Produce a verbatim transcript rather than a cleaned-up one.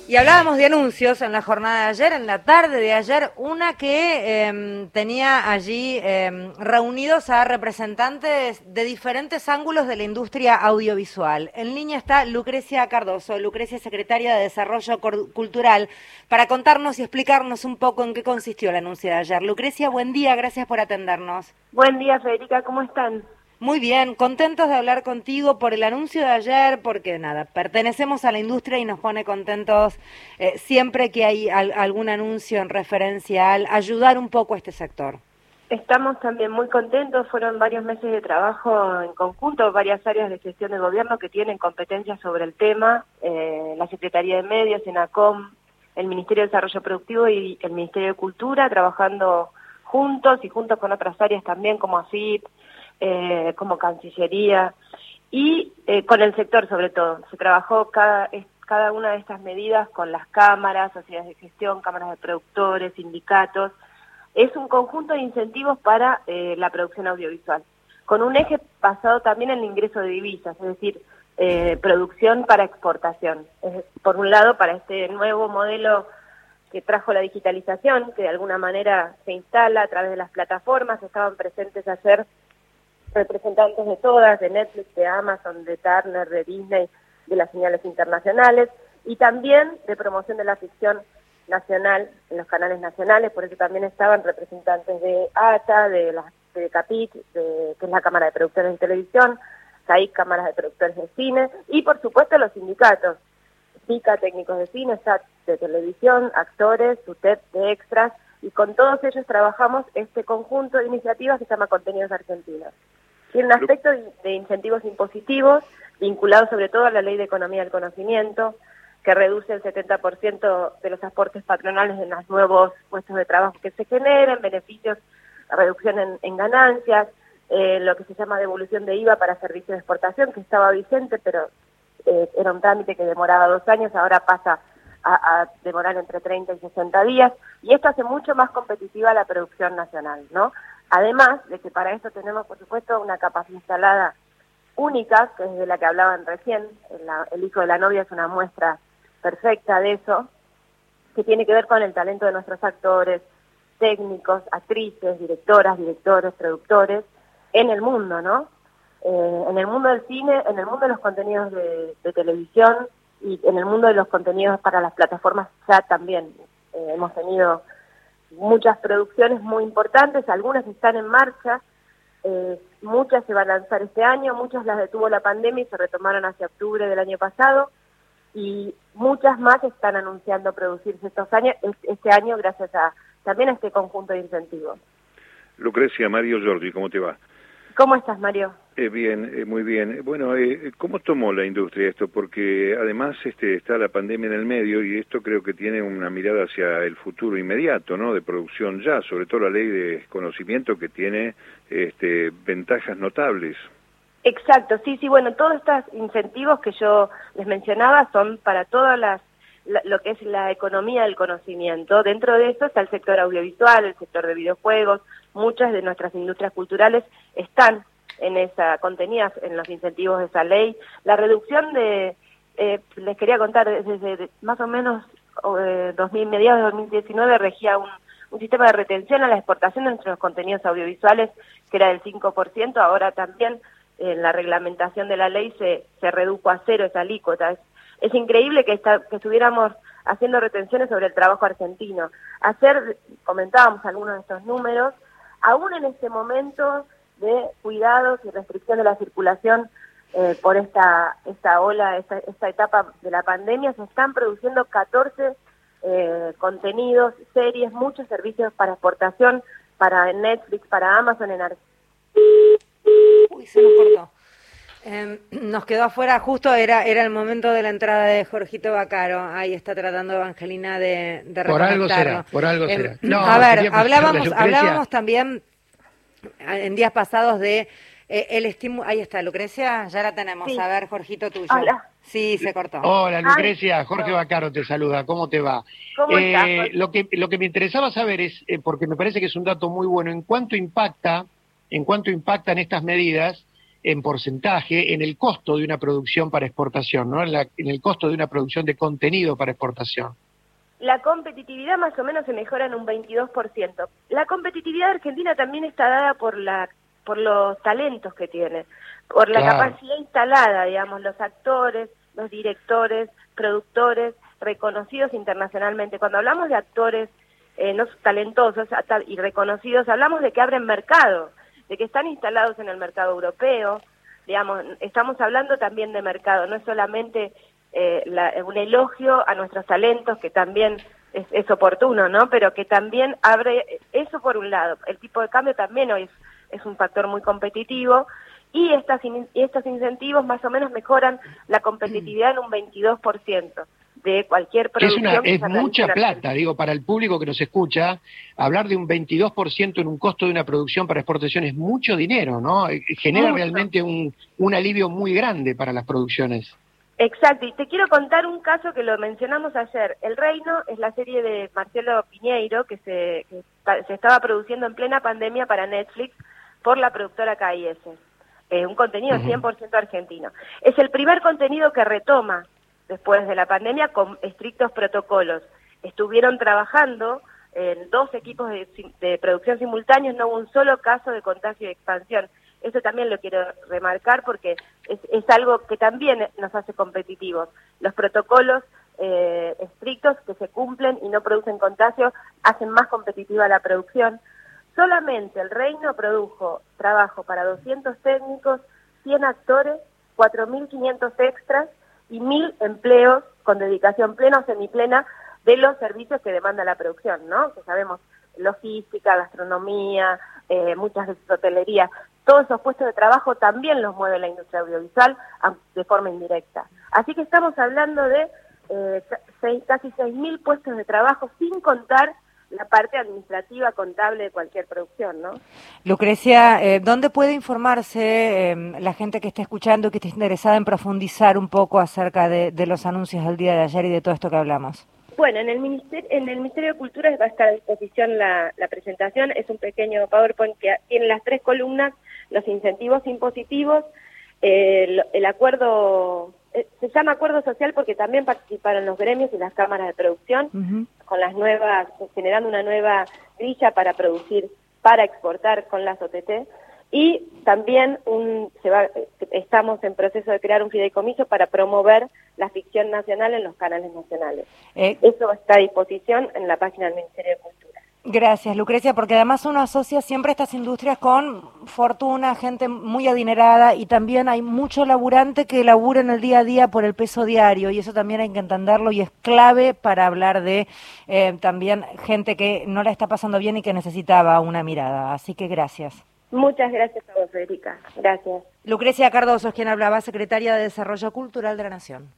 Y hablábamos de anuncios en la jornada de ayer, en la tarde de ayer, una que eh, tenía allí eh, reunidos a representantes de diferentes ángulos de la industria audiovisual. En línea está Lucrecia Cardoso, Lucrecia, secretaria de Desarrollo Cultural, para contarnos y explicarnos un poco en qué consistió el anuncio de ayer. Lucrecia, buen día, gracias por atendernos. Buen día, Federica, ¿cómo están? Muy bien, contentos de hablar contigo por el anuncio de ayer, porque nada, pertenecemos a la industria y nos pone contentos eh, siempre que hay al, algún anuncio en referencia al ayudar un poco a este sector. Estamos también muy contentos, fueron varios meses de trabajo en conjunto, varias áreas de gestión de gobierno que tienen competencias sobre el tema, eh, la Secretaría de Medios, ENACOM, el Ministerio de Desarrollo Productivo y el Ministerio de Cultura, trabajando juntos y juntos con otras áreas también como AFIP, Eh, como Cancillería y eh, con el sector sobre todo. Se trabajó cada, cada una de estas medidas con las cámaras, sociedades de gestión, cámaras de productores, sindicatos. Es un conjunto de incentivos para eh, la producción audiovisual, con un eje basado también en el ingreso de divisas, es decir, eh, producción para exportación. Es, por un lado, para este nuevo modelo que trajo la digitalización, que de alguna manera se instala a través de las plataformas, estaban presentes ayer representantes de todas, de Netflix, de Amazon, de Turner, de Disney, de las señales internacionales, y también de promoción de la ficción nacional en los canales nacionales, por eso también estaban representantes de A T A, de la de CAPIC, de, que es la Cámara de Productores de Televisión, CAIC, Cámaras de Productores de Cine, y por supuesto los sindicatos, SICA, técnicos de cine, S A T de televisión, actores, SUTEP de extras, y con todos ellos trabajamos este conjunto de iniciativas que se llama Contenidos Argentinos. Tiene un aspecto de incentivos impositivos, vinculados sobre todo a la Ley de Economía del Conocimiento, que reduce el setenta por ciento de los aportes patronales en los nuevos puestos de trabajo que se generen, beneficios, reducción en, en ganancias, eh, lo que se llama devolución de I V A para servicios de exportación, que estaba vigente, pero eh, era un trámite que demoraba dos años, ahora pasa a, a demorar entre treinta y sesenta días, y esto hace mucho más competitiva la producción nacional, ¿no? Además de que para esto tenemos, por supuesto, una capacidad instalada única, que es de la que hablaban recién, la, el hijo de la novia es una muestra perfecta de eso, que tiene que ver con el talento de nuestros actores, técnicos, actrices, directoras, directores, productores, en el mundo, ¿no? Eh, en el mundo del cine, en el mundo de los contenidos de, de televisión y en el mundo de los contenidos para las plataformas ya también eh, hemos tenido muchas producciones muy importantes, algunas están en marcha, eh, muchas se van a lanzar este año, muchas las detuvo la pandemia y se retomaron hacia octubre del año pasado, y muchas más están anunciando producirse estos años, este año gracias a también a este conjunto de incentivos. Lucrecia, Mario Giorgi, ¿cómo te va? ¿Cómo estás, Mario? Eh, bien, eh, muy bien. Bueno, eh, ¿cómo tomó la industria esto? Porque además este, está la pandemia en el medio y esto creo que tiene una mirada hacia el futuro inmediato, ¿no? De producción ya, sobre todo la ley de conocimiento que tiene este, ventajas notables. Exacto, sí, sí, bueno, todos estos incentivos que yo les mencionaba son para todas las la, lo que es la economía del conocimiento. Dentro de eso está el sector audiovisual, el sector de videojuegos, muchas de nuestras industrias culturales están en esa contenidas en los incentivos de esa ley. La reducción de, eh, les quería contar, desde de, más o menos eh, dos mil, mediados de dos mil diecinueve regía un, un sistema de retención a la exportación de nuestros contenidos audiovisuales que era del cinco por ciento, ahora también en la reglamentación de la ley se, se redujo a cero esa alícuota. Es, es increíble que, está, que estuviéramos haciendo retenciones sobre el trabajo argentino. Ayer comentábamos algunos de estos números, aún en este momento de cuidados y restricción de la circulación eh, por esta esta ola, esta, esta etapa de la pandemia, se están produciendo catorce eh, contenidos, series, muchos servicios para exportación, para Netflix, para Amazon en Argentina. Uy, se nos cortó. Eh, nos quedó afuera, justo era era el momento de la entrada de Jorgito Bacaro. Ahí está tratando Evangelina de, de Por algo será, por algo eh, será. No, a ver, hablábamos, Lucrecia. hablábamos también en días pasados de eh, el estímulo. Ahí está, Lucrecia, ya la tenemos. Sí. A ver, Jorgito, tuyo. Hola. Sí, se cortó. Hola, Lucrecia, Ay, Jorge no. Bacaro te saluda, ¿cómo te va? ¿Cómo eh, estás, Jorge? lo que lo que me interesaba saber es, eh, porque me parece que es un dato muy bueno, en cuánto impacta, en cuánto impactan estas medidas en porcentaje en el costo de una producción para exportación, ¿no? En, la, en el costo de una producción de contenido para exportación. La competitividad más o menos se mejora en un veintidós por ciento. La competitividad de Argentina también está dada por la por los talentos que tiene, por la Claro. capacidad instalada, digamos, los actores, los directores, productores reconocidos internacionalmente. Cuando hablamos de actores eh, no talentosos y reconocidos, hablamos de que abren mercado, de que están instalados en el mercado europeo, digamos, estamos hablando también de mercado, no es solamente eh, la, un elogio a nuestros talentos, que también es, es oportuno, ¿no? Pero que también abre, eso por un lado, el tipo de cambio también hoy es, es un factor muy competitivo, y estas in, estos incentivos más o menos mejoran la competitividad en un veintidós por ciento de cualquier producción. Es, una, que es se mucha plata, Argentina. digo, para el público que nos escucha, hablar de un veintidós por ciento en un costo de una producción para exportación es mucho dinero, ¿no? Genera Mucho. realmente un, un alivio muy grande para las producciones. Exacto, y te quiero contar un caso que lo mencionamos ayer. El Reino es la serie de Marcelo Piñeiro que se, que se estaba produciendo en plena pandemia para Netflix por la productora K I S. Eh, un contenido cien por ciento argentino. Es el primer contenido que retoma después de la pandemia con estrictos protocolos. Estuvieron trabajando en dos equipos de, de producción simultáneos, no hubo un solo caso de contagio y expansión. Eso también lo quiero remarcar porque es, es algo que también nos hace competitivos. Los protocolos eh, estrictos que se cumplen y no producen contagio hacen más competitiva la producción. Solamente el Reino produjo trabajo para doscientos técnicos, cien actores, cuatro mil quinientos extras y mil empleos con dedicación plena o semiplena de los servicios que demanda la producción, ¿no? Que sabemos, logística, gastronomía, eh, muchas veces hotelería. Todos esos puestos de trabajo también los mueve la industria audiovisual de forma indirecta. Así que estamos hablando de eh, seis, casi seis mil puestos de trabajo, sin contar la parte administrativa, contable de cualquier producción, ¿no? Lucrecia, eh, ¿dónde puede informarse eh, la gente que esté escuchando, que esté interesada en profundizar un poco acerca de, de los anuncios del día de ayer y de todo esto que hablamos? Bueno, en el Ministerio, en el Ministerio de Cultura va a estar a disposición la, la presentación. Es un pequeño PowerPoint que tiene las tres columnas, los incentivos impositivos, eh, el, el acuerdo, eh, se llama acuerdo social porque también participaron los gremios y las cámaras de producción, uh-huh. con las nuevas, generando una nueva grilla para producir, para exportar con las O T T. Y también un, se va, estamos en proceso de crear un fideicomiso para promover la ficción nacional en los canales nacionales. Eh, Eso está a disposición en la página del Ministerio de Cultura. Gracias, Lucrecia, porque además uno asocia siempre estas industrias con fortuna, gente muy adinerada, y también hay mucho laburante que labura en el día a día por el peso diario, y eso también hay que entenderlo, y es clave para hablar de eh, también gente que no la está pasando bien y que necesitaba una mirada. Así que gracias. Muchas gracias a vos, Federica. Gracias. Lucrecia Cardoso es quien hablaba, secretaria de Desarrollo Cultural de la Nación.